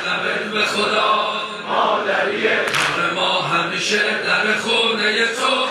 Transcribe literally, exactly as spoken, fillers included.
لبت به خدا مادریه، ما همیشه در خونه تو